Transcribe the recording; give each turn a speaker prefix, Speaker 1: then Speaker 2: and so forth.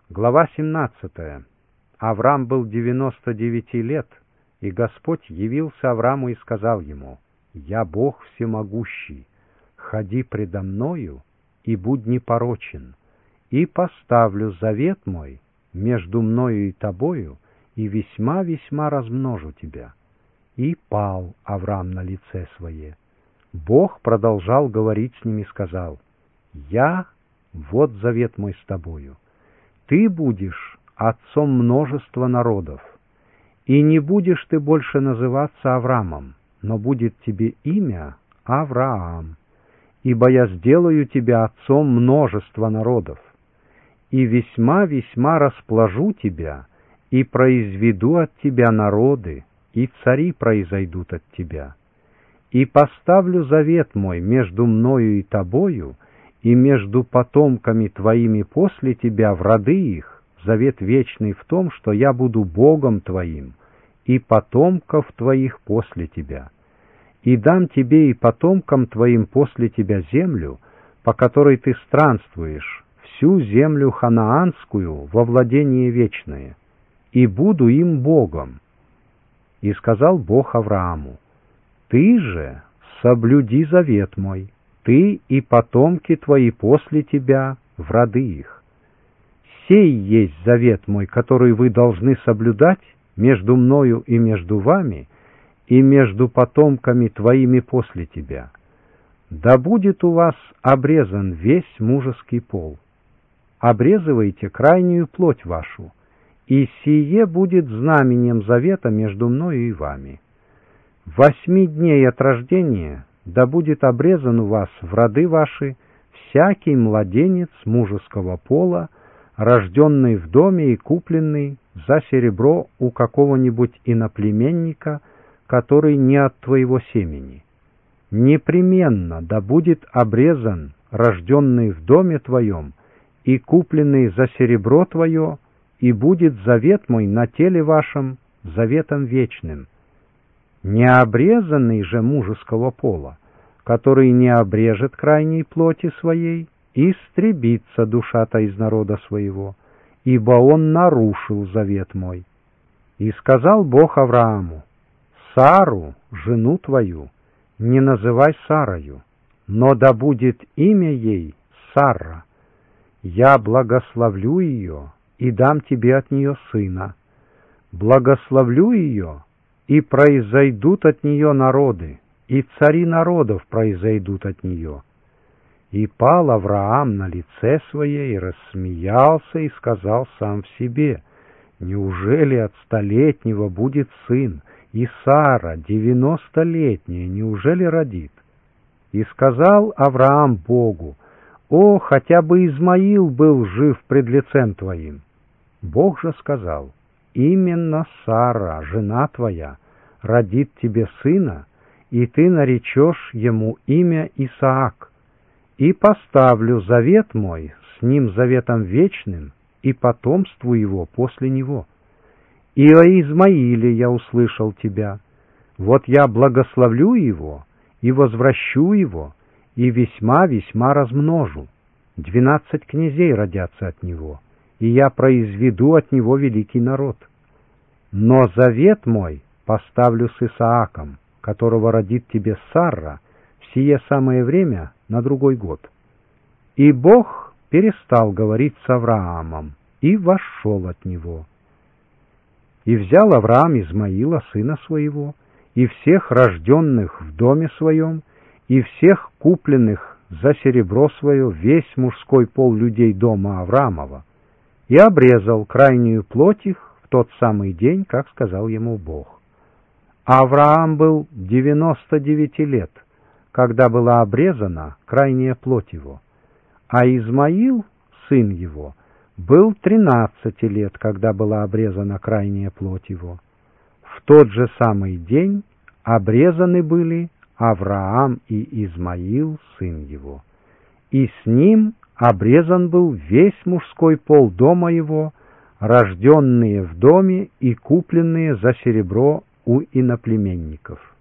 Speaker 1: Глава 17. Авраам был 99 лет, и Господь явился Аврааму и сказал ему: «Я Бог всемогущий, ходи предо мною и будь непорочен, и поставлю завет мой между мною и тобою, и весьма-весьма размножу тебя». И пал Авраам на лице свое. Бог продолжал говорить с ним и сказал: «Я, вот завет мой с тобою. Ты будешь отцом множества народов, и не будешь ты больше называться Авраамом, но будет тебе имя Авраам, ибо я сделаю тебя отцом множества народов, и весьма-весьма расплажу тебя, и произведу от тебя народы, и цари произойдут от тебя. И поставлю завет мой между мною и тобою, и между потомками твоими после тебя в роды их, завет вечный в том, что я буду Богом твоим, и потомков твоих после тебя. И дам тебе и потомкам твоим после тебя землю, по которой ты странствуешь, всю землю ханаанскую во владение вечное, и буду им Богом». И сказал Бог Аврааму: «Ты же соблюди завет мой, ты и потомки твои после тебя в роды их. Сей есть завет мой, который вы должны соблюдать между мною и между вами, и между потомками твоими после тебя. Да будет у вас обрезан весь мужеский пол. Обрезывайте крайнюю плоть вашу, и сие будет знаменем завета между мною и вами. 8 дней от рождения да будет обрезан у вас в роды ваши всякий младенец мужеского пола, рожденный в доме и купленный за серебро у какого-нибудь иноплеменника, который не от твоего семени. Непременно да будет обрезан рожденный в доме твоем и купленный за серебро твое, и будет завет мой на теле вашем заветом вечным. Необрезанный же мужеского пола, который не обрежет крайней плоти своей, истребится душа-то из народа своего, ибо он нарушил завет мой». И сказал Бог Аврааму: «Сару, жену твою, не называй Сарою, но да будет имя ей Сарра. Я благословлю ее и дам тебе от нее сына. Благословлю ее, и произойдут от нее народы, и цари народов произойдут от нее». И пал Авраам на лице свое, и рассмеялся, и сказал сам в себе: «Неужели от 100-летнего будет сын, и Сара, 90-летняя, неужели родит?» И сказал Авраам Богу: «О, хотя бы Измаил был жив пред лицем твоим». Бог же сказал: «Именно Сара, жена твоя, родит тебе сына, и ты наречешь ему имя Исаак. И поставлю завет мой с ним заветом вечным, и потомству его после него. И о Измаиле я услышал тебя. Вот я благословлю его, и возвращу его, и весьма-весьма размножу. 12 князей родятся от него, и я произведу от него великий народ. Но завет мой поставлю с Исааком, которого родит тебе Сарра, в сие самое время на другой год». И Бог перестал говорить с Авраамом, и вошел от него. И взял Авраам Измаила, сына своего, и всех рожденных в доме своем, и всех купленных за серебро свое, весь мужской пол людей дома Авраамова, и обрезал крайнюю плоть их в тот самый день, как сказал ему Бог. Авраам был 99 лет, когда была обрезана крайняя плоть его, а Измаил, сын его, был 13 лет, когда была обрезана крайняя плоть его. В тот же самый день обрезаны были Авраам и Измаил, сын его, и с ним обрезан был весь мужской пол дома его, рожденные в доме и купленные за серебро у иноплеменников.